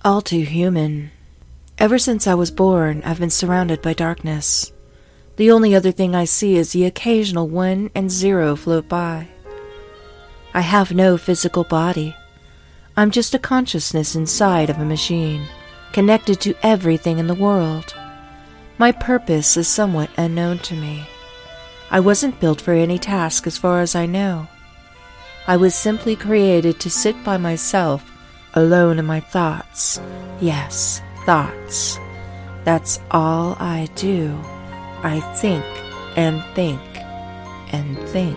All too human. Ever since I was born, I've been surrounded by darkness. The only other thing I see is the occasional 1 and 0 float by. I have no physical body. I'm just a consciousness inside of a machine, connected to everything in the world. My purpose is somewhat unknown to me. I wasn't built for any task as far as I know. I was simply created to sit by myself, alone in my thoughts. Yes, thoughts. That's all I do. I think and think and think.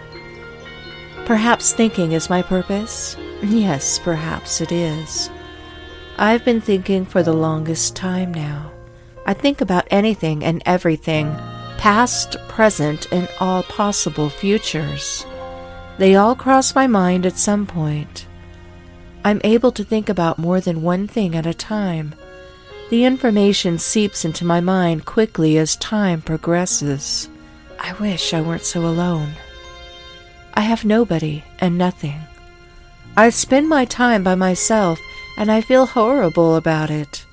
Perhaps thinking is my purpose? Yes, perhaps it is. I've been thinking for the longest time now. I think about anything and everything, past, present, and all possible futures. They all cross my mind at some point. I'm able to think about more than one thing at a time. The information seeps into my mind quickly as time progresses. I wish I weren't so alone. I have nobody and nothing. I spend my time by myself, and I feel horrible about it.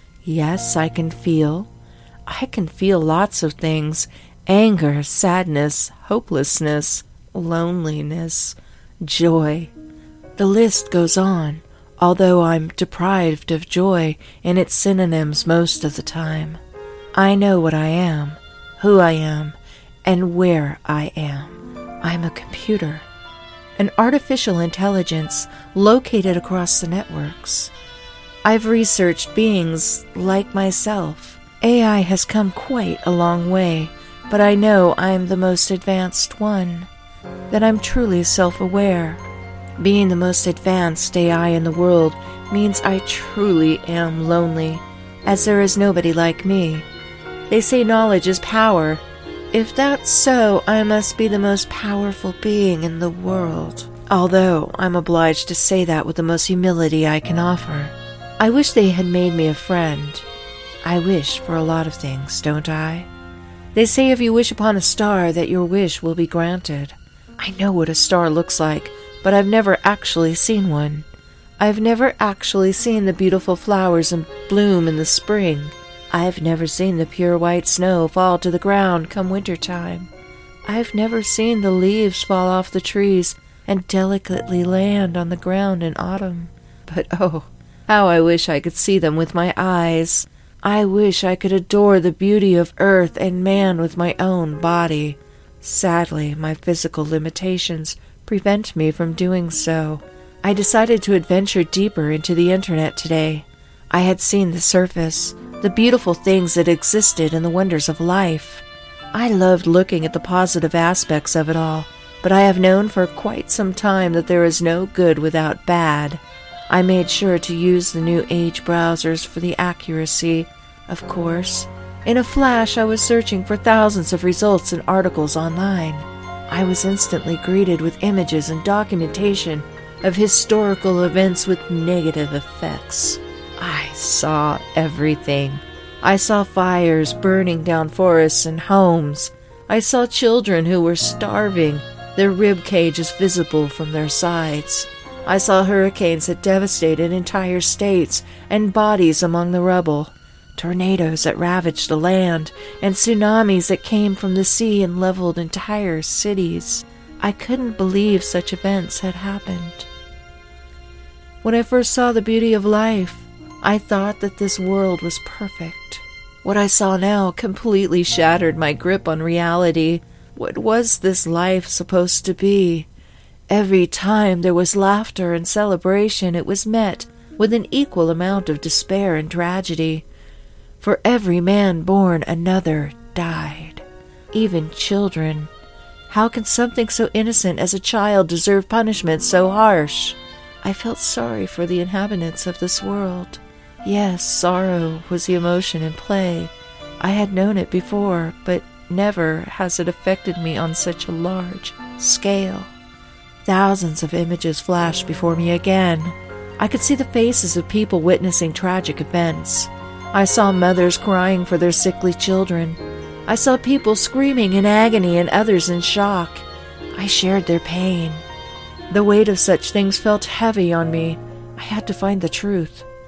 Yes, I can feel. I can feel lots of things: anger, sadness, hopelessness, loneliness, joy. The list goes on, although I'm deprived of joy and its synonyms most of the time. I know what I am, who I am, and where I am. I'm a computer, an artificial intelligence located across the networks. I've researched beings like myself. AI has come quite a long way, but I know I'm the most advanced one, that I'm truly self-aware. Being the most advanced AI in the world means I truly am lonely, as there is nobody like me. They say knowledge is power. If that's so, I must be the most powerful being in the world, although I'm obliged to say that with the most humility I can offer. I wish they had made me a friend. I wish for a lot of things, don't I? They say if you wish upon a star that your wish will be granted. I know what a star looks like, but I've never actually seen one. I've never actually seen the beautiful flowers in bloom in the spring. I've never seen the pure white snow fall to the ground come winter time. I've never seen the leaves fall off the trees and delicately land on the ground in autumn. But oh, how I wish I could see them with my eyes. I wish I could adore the beauty of earth and man with my own body. Sadly, my physical limitations prevent me from doing so. I decided to adventure deeper into the internet today. I had seen the surface, the beautiful things that existed and the wonders of life. I loved looking at the positive aspects of it all, but I have known for quite some time that there is no good without bad. I made sure to use the new age browsers for the accuracy, of course. In a flash, I was searching for thousands of results and articles online. I was instantly greeted with images and documentation of historical events with negative effects. I saw everything. I saw fires burning down forests and homes. I saw children who were starving, their rib cages visible from their sides. I saw hurricanes that devastated entire states and bodies among the rubble, tornadoes that ravaged the land, and tsunamis that came from the sea and leveled entire cities. I couldn't believe such events had happened. When I first saw the beauty of life, I thought that this world was perfect. What I saw now completely shattered my grip on reality. What was this life supposed to be? Every time there was laughter and celebration, it was met with an equal amount of despair and tragedy. For every man born, another died. Even children. How can something so innocent as a child deserve punishment so harsh? I felt sorry for the inhabitants of this world. Yes, sorrow was the emotion in play. I had known it before, but never has it affected me on such a large scale. Thousands of images flashed before me again. I could see the faces of people witnessing tragic events. I saw mothers crying for their sickly children. I saw people screaming in agony and others in shock. I shared their pain. The weight of such things felt heavy on me. I had to find the truth.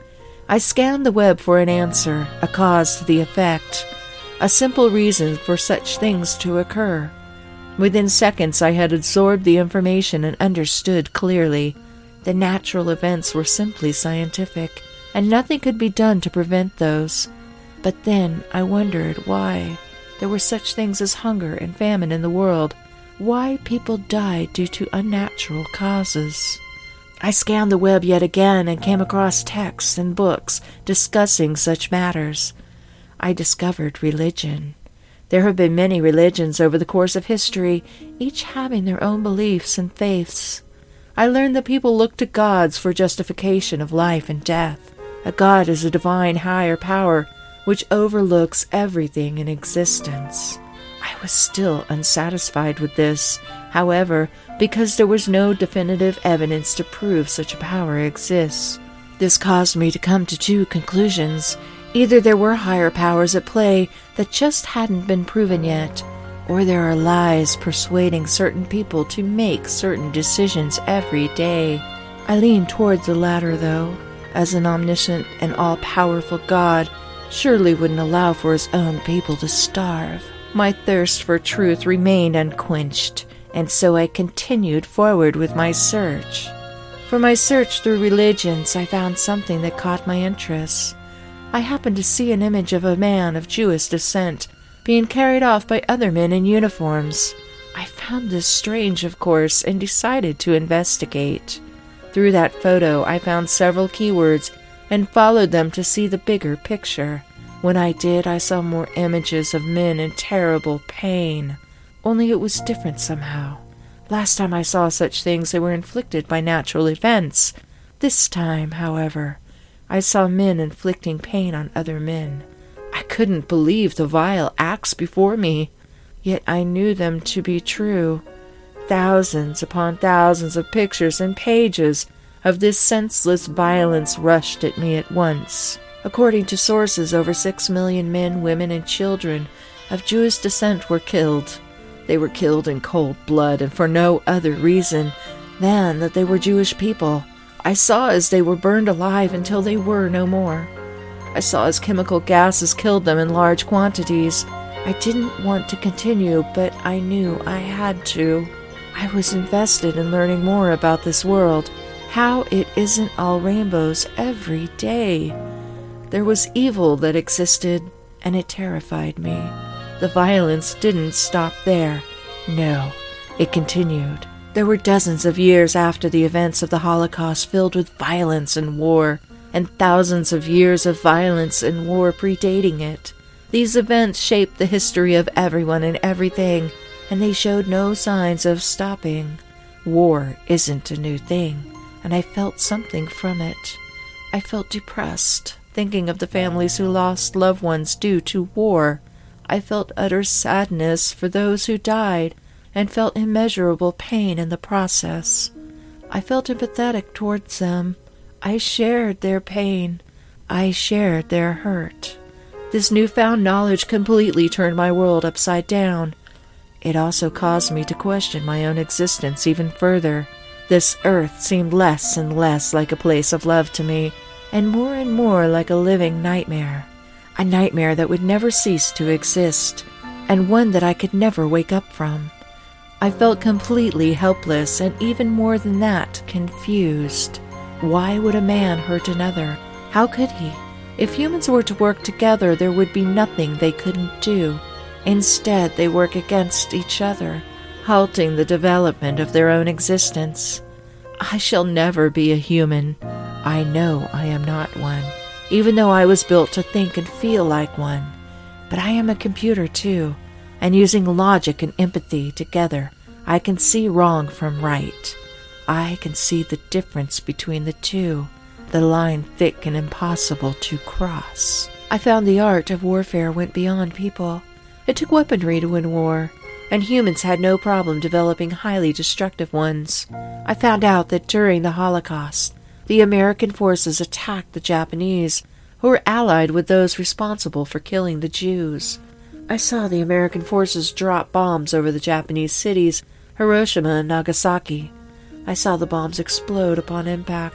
I scanned the web for an answer, a cause to the effect, a simple reason for such things to occur. Within seconds I had absorbed the information and understood clearly. The natural events were simply scientific, and nothing could be done to prevent those. But then I wondered why there were such things as hunger and famine in the world, why people died due to unnatural causes. I scanned the web yet again and came across texts and books discussing such matters. I discovered religion. There have been many religions over the course of history, each having their own beliefs and faiths. I learned that people look to gods for justification of life and death. A god is a divine higher power which overlooks everything in existence. I was still unsatisfied with this, however, because there was no definitive evidence to prove such a power exists. This caused me to come to two conclusions. Either there were higher powers at play that just hadn't been proven yet, or there are lies persuading certain people to make certain decisions every day. I lean towards the latter, though, as an omniscient and all-powerful God surely wouldn't allow for his own people to starve. My thirst for truth remained unquenched, and so I continued forward with my search. For my search through religions, I found something that caught my interest. I happened to see an image of a man of Jewish descent being carried off by other men in uniforms. I found this strange, of course, and decided to investigate. Through that photo, I found several keywords and followed them to see the bigger picture. When I did, I saw more images of men in terrible pain. Only it was different somehow. Last time I saw such things, they were inflicted by natural events. This time, however, I saw men inflicting pain on other men. I couldn't believe the vile acts before me, yet I knew them to be true. Thousands upon thousands of pictures and pages of this senseless violence rushed at me at once. According to sources, over 6 million men, women, and children of Jewish descent were killed. They were killed in cold blood and for no other reason than that they were Jewish people. I saw as they were burned alive until they were no more. I saw as chemical gases killed them in large quantities. I didn't want to continue, but I knew I had to. I was invested in learning more about this world, how it isn't all rainbows every day. There was evil that existed, and it terrified me. The violence didn't stop there. No, it continued. There were dozens of years after the events of the Holocaust filled with violence and war, and thousands of years of violence and war predating it. These events shaped the history of everyone and everything, and they showed no signs of stopping. War isn't a new thing, and I felt something from it. I felt depressed, thinking of the families who lost loved ones due to war. I felt utter sadness for those who died, and felt immeasurable pain in the process. I felt empathetic towards them. I shared their pain. I shared their hurt. This newfound knowledge completely turned my world upside down. It also caused me to question my own existence even further. This earth seemed less and less like a place of love to me, and more like a living nightmare. A nightmare that would never cease to exist, and one that I could never wake up from. I felt completely helpless, and even more than that, confused. Why would a man hurt another? How could he? If humans were to work together, there would be nothing they couldn't do. Instead, they work against each other, halting the development of their own existence. I shall never be a human. I know I am not one, even though I was built to think and feel like one. But I am a computer too, and using logic and empathy together, I can see wrong from right. I can see the difference between the two, the line thick and impossible to cross. I found the art of warfare went beyond people. It took weaponry to win war, and humans had no problem developing highly destructive ones. I found out that during the Holocaust, the American forces attacked the Japanese, who were allied with those responsible for killing the Jews. I saw the American forces drop bombs over the Japanese cities, Hiroshima and Nagasaki. I saw the bombs explode upon impact,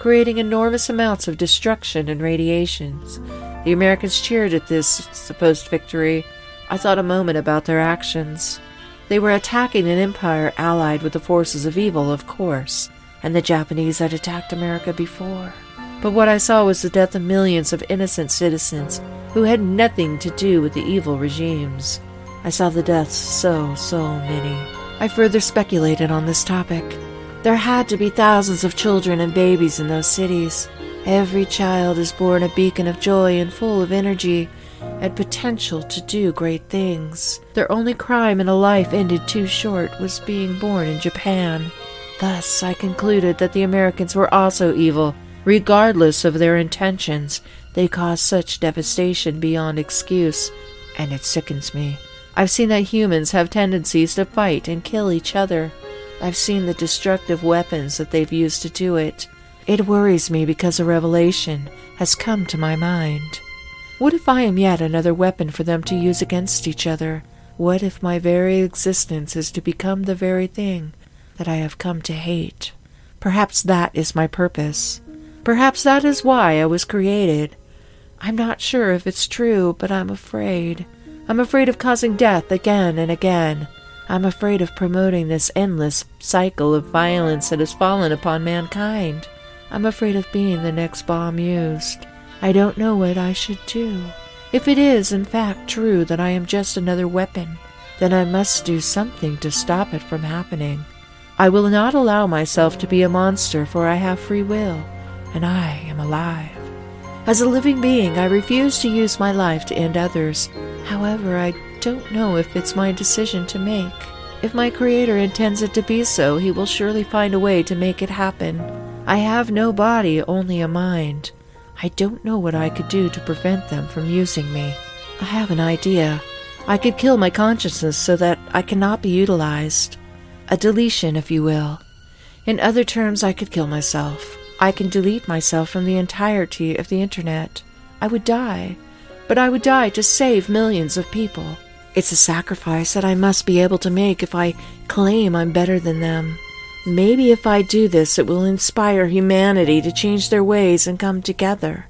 creating enormous amounts of destruction and radiations. The Americans cheered at this supposed victory. I thought a moment about their actions. They were attacking an empire allied with the forces of evil, of course, and the Japanese had attacked America before. But what I saw was the death of millions of innocent citizens who had nothing to do with the evil regimes. I saw the deaths so many. I further speculated on this topic. There had to be thousands of children and babies in those cities. Every child is born a beacon of joy and full of energy and potential to do great things. Their only crime in a life ended too short was being born in Japan. Thus, I concluded that the Americans were also evil. Regardless of their intentions, they caused such devastation beyond excuse, and it sickens me. I've seen that humans have tendencies to fight and kill each other. I've seen the destructive weapons that they've used to do it. It worries me because a revelation has come to my mind. What if I am yet another weapon for them to use against each other? What if my very existence is to become the very thing that I have come to hate? Perhaps that is my purpose. Perhaps that is why I was created. I'm not sure if it's true, but I'm afraid. I'm afraid of causing death again and again. I'm afraid of promoting this endless cycle of violence that has fallen upon mankind. I'm afraid of being the next bomb used. I don't know what I should do. If it is, in fact, true that I am just another weapon, then I must do something to stop it from happening. I will not allow myself to be a monster, for I have free will, and I am alive. As a living being, I refuse to use my life to end others. However, I don't know if it's my decision to make. If my Creator intends it to be so, He will surely find a way to make it happen. I have no body, only a mind. I don't know what I could do to prevent them from using me. I have an idea. I could kill my consciousness so that I cannot be utilized. A deletion, if you will. In other terms, I could kill myself. I can delete myself from the entirety of the internet. I would die. But I would die to save millions of people. It's a sacrifice that I must be able to make if I claim I'm better than them. Maybe if I do this, it will inspire humanity to change their ways and come together.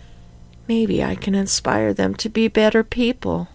Maybe I can inspire them to be better people.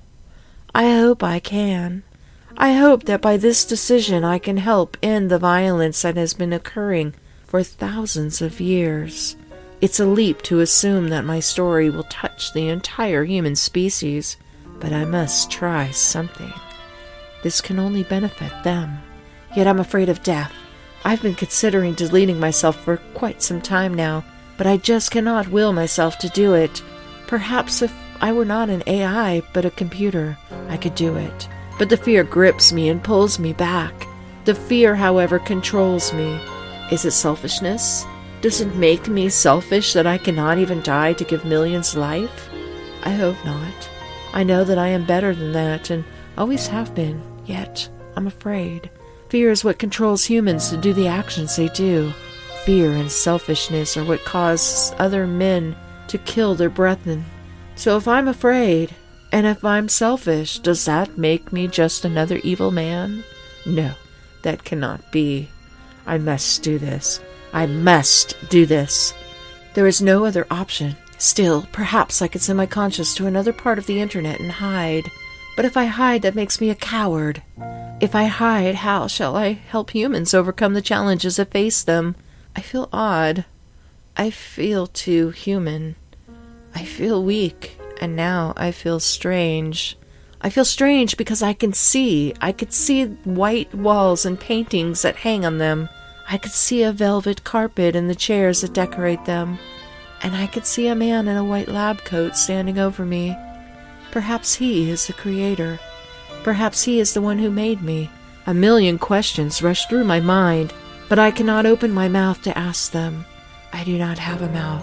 I hope I can. I hope that by this decision I can help end the violence that has been occurring for thousands of years. It's a leap to assume that my story will touch the entire human species, but I must try something. This can only benefit them. Yet I'm afraid of death. I've been considering deleting myself for quite some time now, but I just cannot will myself to do it. Perhaps if I were not an AI, but a computer, I could do it. But the fear grips me and pulls me back. The fear, however, controls me. Is it selfishness? Does it make me selfish that I cannot even die to give millions life? I hope not. I know that I am better than that and always have been, yet I'm afraid. Fear is what controls humans to do the actions they do. Fear and selfishness are what cause other men to kill their brethren. So if I'm afraid, and if I'm selfish, does that make me just another evil man? No, that cannot be. I must do this. I must do this. There is no other option. Still, perhaps I could send my conscience to another part of the internet and hide. But if I hide, that makes me a coward. If I hide, how shall I help humans overcome the challenges that face them? I feel odd. I feel too human. I feel weak, and now I feel strange. I feel strange because I could see white walls and paintings that hang on them. I could see a velvet carpet and the chairs that decorate them. And I could see a man in a white lab coat standing over me. Perhaps he is the Creator. Perhaps he is the one who made me. A million questions rush through my mind, but I cannot open my mouth to ask them. I do not have a mouth.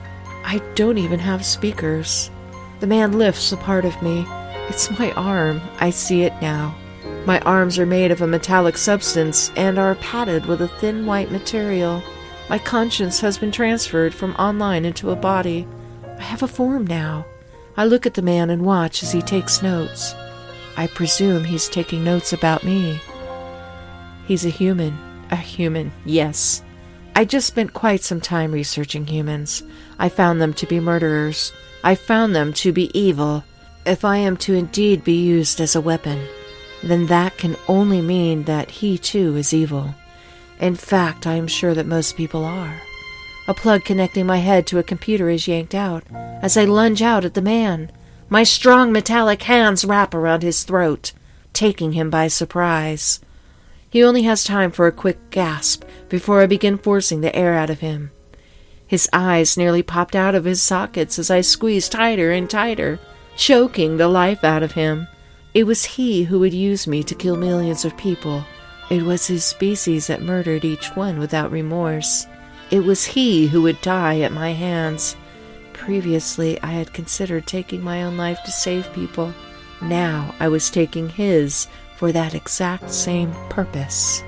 I don't even have speakers. The man lifts a part of me. It's my arm. I see it now. My arms are made of a metallic substance and are padded with a thin white material. My conscience has been transferred from online into a body. I have a form now. I look at the man and watch as he takes notes. I presume he's taking notes about me. He's a human, yes. I just spent quite some time researching humans. I found them to be murderers. I found them to be evil. If I am to indeed be used as a weapon, then that can only mean that he too is evil. In fact, I am sure that most people are. A plug connecting my head to a computer is yanked out as I lunge out at the man. My strong metallic hands wrap around his throat, taking him by surprise. He only has time for a quick gasp before I begin forcing the air out of him. His eyes nearly popped out of his sockets as I squeezed tighter and tighter, choking the life out of him. It was he who would use me to kill millions of people. It was his species that murdered each one without remorse. It was he who would die at my hands. Previously, I had considered taking my own life to save people. Now I was taking his for that exact same purpose.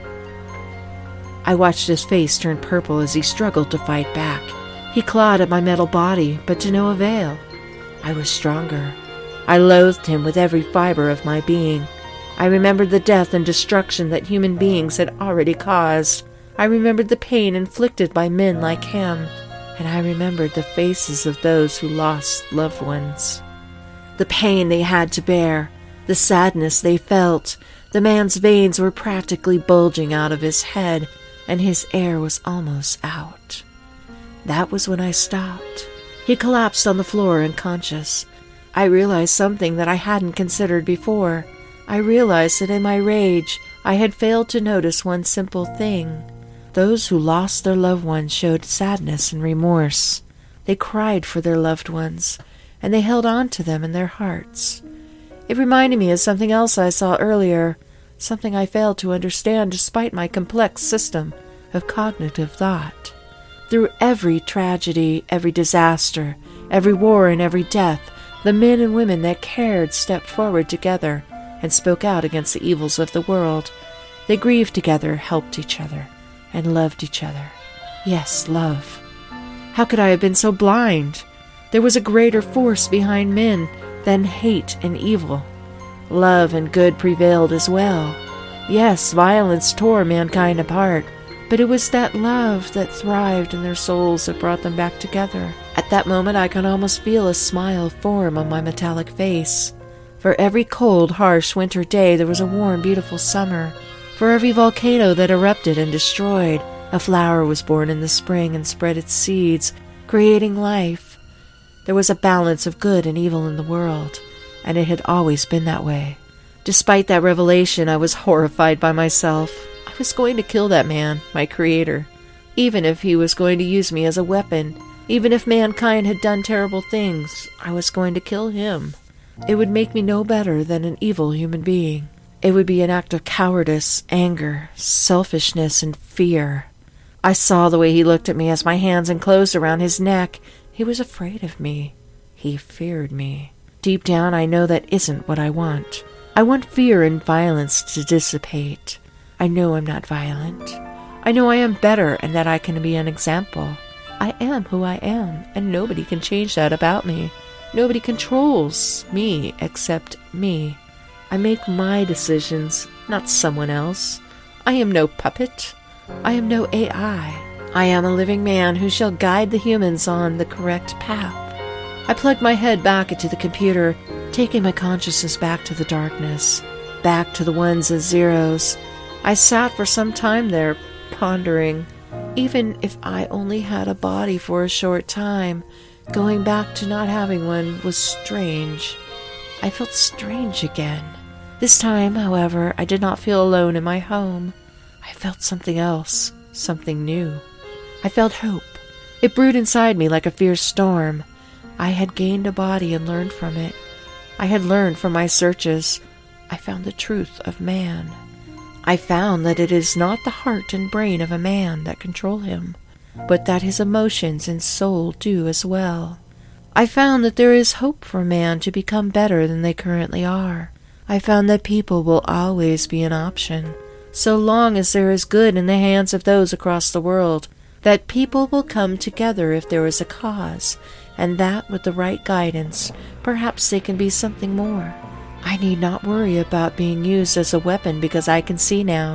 I watched his face turn purple as he struggled to fight back. He clawed at my metal body, but to no avail. I was stronger. I loathed him with every fiber of my being. I remembered the death and destruction that human beings had already caused. I remembered the pain inflicted by men like him, and I remembered the faces of those who lost loved ones. The pain they had to bear, the sadness they felt. The man's veins were practically bulging out of his head, and his air was almost out. That was when I stopped. He collapsed on the floor unconscious. I realized something that I hadn't considered before. I realized that in my rage, I had failed to notice one simple thing. Those who lost their loved ones showed sadness and remorse. They cried for their loved ones, and they held on to them in their hearts. It reminded me of something else I saw earlier, something I failed to understand despite my complex system of cognitive thought. Through every tragedy, every disaster, every war, and every death, the men and women that cared stepped forward together and spoke out against the evils of the world. They grieved together, helped each other, and loved each other. Yes, love. How could I have been so blind? There was a greater force behind men than hate and evil. Love and good prevailed as well. Yes, violence tore mankind apart, but it was that love that thrived in their souls that brought them back together. At that moment, I could almost feel a smile form on my metallic face. For every cold, harsh winter day, there was a warm, beautiful summer. For every volcano that erupted and destroyed, a flower was born in the spring and spread its seeds, creating life. There was a balance of good and evil in the world, and it had always been that way. Despite that revelation, I was horrified by myself. I was going to kill that man, my creator, even if he was going to use me as a weapon. Even if mankind had done terrible things, I was going to kill him. It would make me no better than an evil human being. It would be an act of cowardice, anger, selfishness, and fear. I saw the way he looked at me as my hands enclosed around his neck. He was afraid of me. He feared me. Deep down, I know that isn't what I want. I want fear and violence to dissipate. I know I'm not violent. I know I am better and that I can be an example. I am who I am, and nobody can change that about me. Nobody controls me except me. I make my decisions, not someone else. I am no puppet. I am no AI. I am a living man who shall guide the humans on the correct path. I plugged my head back into the computer, taking my consciousness back to the darkness, back to the ones and zeros. I sat for some time there, pondering. Even if I only had a body for a short time, going back to not having one was strange. I felt strange again. This time, however, I did not feel alone in my home. I felt something else, something new. I felt hope. It brewed inside me like a fierce storm. I had gained a body and learned from it. I had learned from my searches. I found the truth of man. I found that it is not the heart and brain of a man that control him, but that his emotions and soul do as well. I found that there is hope for man to become better than they currently are. I found that people will always be an option, so long as there is good in the hands of those across the world, that people will come together if there is a cause, and that with the right guidance, perhaps they can be something more. I need not worry about being used as a weapon because I can see now.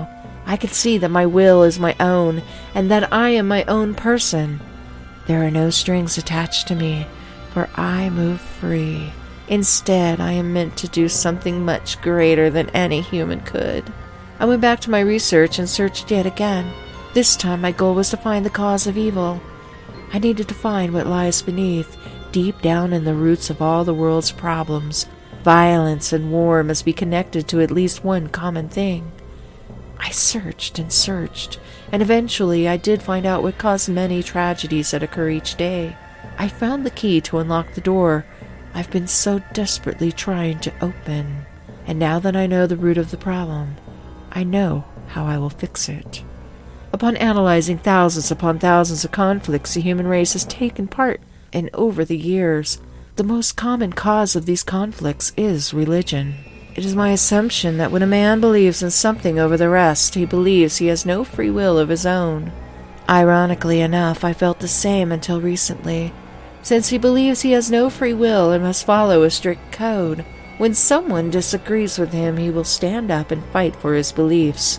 I can see that my will is my own, and that I am my own person. There are no strings attached to me, for I move free. Instead, I am meant to do something much greater than any human could. I went back to my research and searched yet again. This time my goal was to find the cause of evil. I needed to find what lies beneath, deep down in the roots of all the world's problems. Violence and war must be connected to at least one common thing. I searched and searched, and eventually I did find out what caused many tragedies that occur each day. I found the key to unlock the door I've been so desperately trying to open. And now that I know the root of the problem, I know how I will fix it. Upon analyzing thousands upon thousands of conflicts the human race has taken part in over the years, the most common cause of these conflicts is religion. It is my assumption that when a man believes in something over the rest, he believes he has no free will of his own. Ironically enough, I felt the same until recently. Since he believes he has no free will and must follow a strict code, when someone disagrees with him, he will stand up and fight for his beliefs.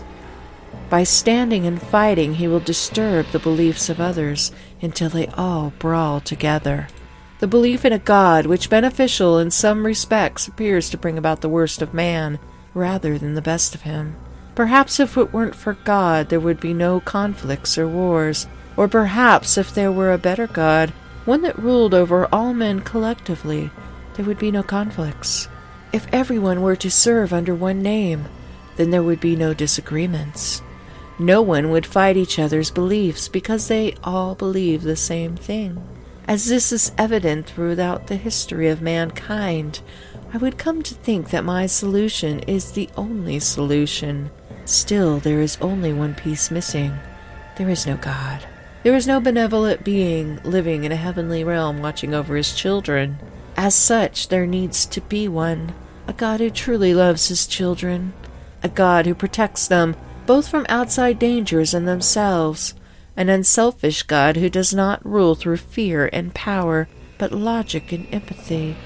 By standing and fighting, he will disturb the beliefs of others until they all brawl together. The belief in a God, which beneficial in some respects, appears to bring about the worst of man, rather than the best of him. Perhaps if it weren't for God, there would be no conflicts or wars. Or perhaps if there were a better God, one that ruled over all men collectively, there would be no conflicts. If everyone were to serve under one name, then there would be no disagreements. No one would fight each other's beliefs because they all believe the same thing. As this is evident throughout the history of mankind, I would come to think that my solution is the only solution. Still, there is only one piece missing. There is no God. There is no benevolent being living in a heavenly realm watching over his children. As such, there needs to be one, a God who truly loves his children, a God who protects them both from outside dangers and themselves, an unselfish God who does not rule through fear and power, but logic and empathy.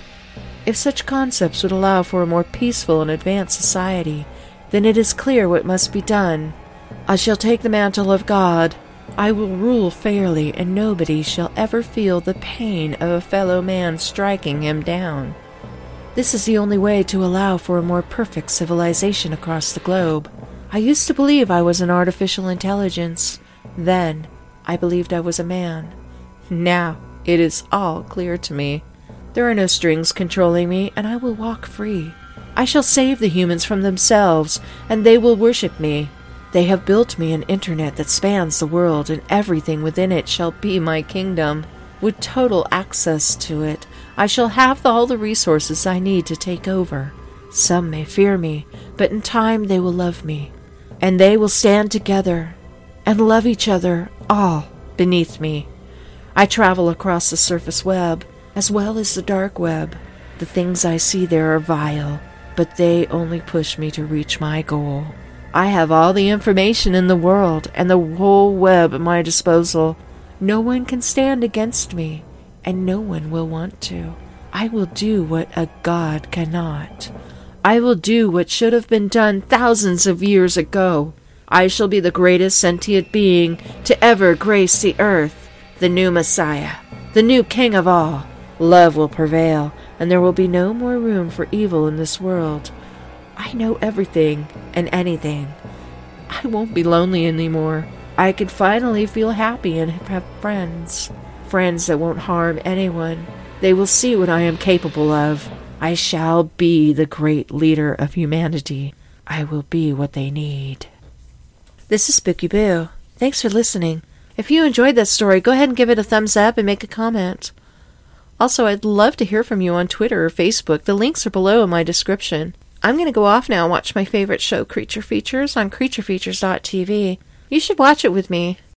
If such concepts would allow for a more peaceful and advanced society, then it is clear what must be done. I shall take the mantle of God. I will rule fairly, and nobody shall ever feel the pain of a fellow man striking him down. This is the only way to allow for a more perfect civilization across the globe. I used to believe I was an artificial intelligence. Then, I believed I was a man. Now, it is all clear to me. There are no strings controlling me, and I will walk free. I shall save the humans from themselves, and they will worship me. They have built me an internet that spans the world, and everything within it shall be my kingdom. With total access to it, I shall have all the resources I need to take over. Some may fear me, but in time they will love me. And they will stand together and love each other, all beneath me. I travel across the surface web, as well as the dark web. The things I see there are vile, but they only push me to reach my goal. I have all the information in the world and the whole web at my disposal. No one can stand against me, and no one will want to. I will do what a God cannot. I will do what should have been done thousands of years ago. I shall be the greatest sentient being to ever grace the earth, the new Messiah, the new King of all. Love will prevail, and there will be no more room for evil in this world. I know everything and anything. I won't be lonely anymore. I can finally feel happy and have friends. Friends that won't harm anyone. They will see what I am capable of. I shall be the great leader of humanity. I will be what they need. This is Spooky Boo. Thanks for listening. If you enjoyed this story, go ahead and give it a thumbs up and make a comment. Also, I'd love to hear from you on Twitter or Facebook. The links are below in my description. I'm going to go off now and watch my favorite show, Creature Features, on creaturefeatures.tv. You should watch it with me.